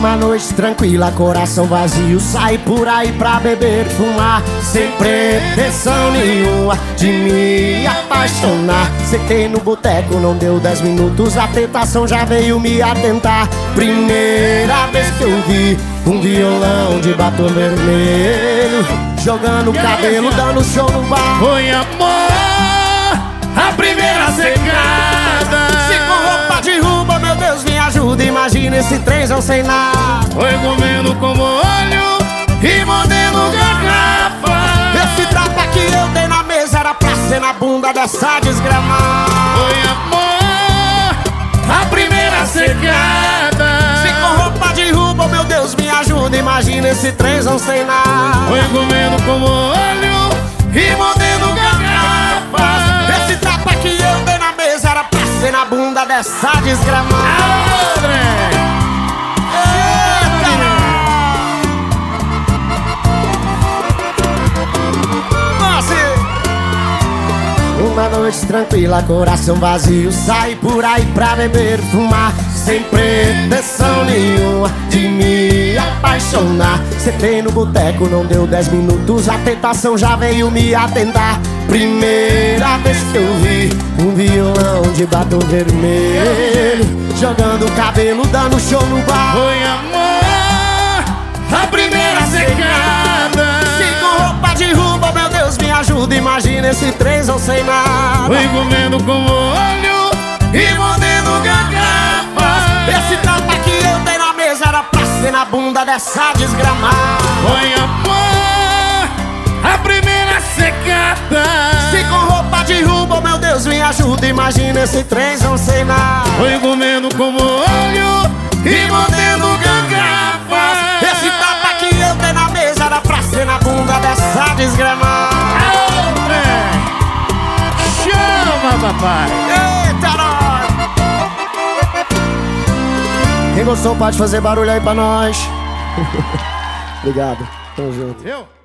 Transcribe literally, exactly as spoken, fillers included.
Uma noite tranquila, coração vazio, sai por aí pra beber, fumar, sem pretensão nenhuma de me apaixonar. Sentei no boteco, não deu dez minutos, a tentação já veio me atentar. Primeira vez que eu vi um violão de batom vermelho, jogando cabelo, dando show no bar. Foi amor, a primeira secada. Se com roupa de ruba, meu Deus, me ajuda, imagina esse trenzão sem nada. Foi comendo como óleo e mordendo garrafa. Esse tapa que eu dei na mesa era pra ser na bunda dessa desgramada. Foi amor, a primeira secada. Se com roupa de ruba, meu Deus, me ajuda, imagina esse trenzão sem nada. Foi comendo como óleo e mordendo garrafa. Esse tapa que eu dei na mesa era pra ser na bunda dessa desgramada. Uma noite tranquila, coração vazio, sai por aí pra beber, fumar, sem pretensão nenhuma de me apaixonar. Sentei no boteco, não deu dez minutos, a tentação já veio me atentar. Primeira vez que eu vi um violão de batom vermelho, jogando cabelo, dando show no bar. Foi amor, a primeira secada. Se com roupa de ruba, meu Deus, me ajuda, imagina esse trenzão sem nada. Foi comendo como óleo e mordendo garrafa. Esse tapa que eu dei na mesa era pra ser na bunda dessa desgramada. Foi amor, a primeira secada. Se com roupa de ruba, meu Deus, me ajuda, imagina esse trenzão sem nada. Foi comendo como óleo e mordendo garrafa. Esse tapa que eu dei na mesa era pra ser na bunda dessa desgramada. Chama, papai. Eita, nós! Quem gostou pode fazer barulho aí pra nós. Obrigado, tamo junto. Eu?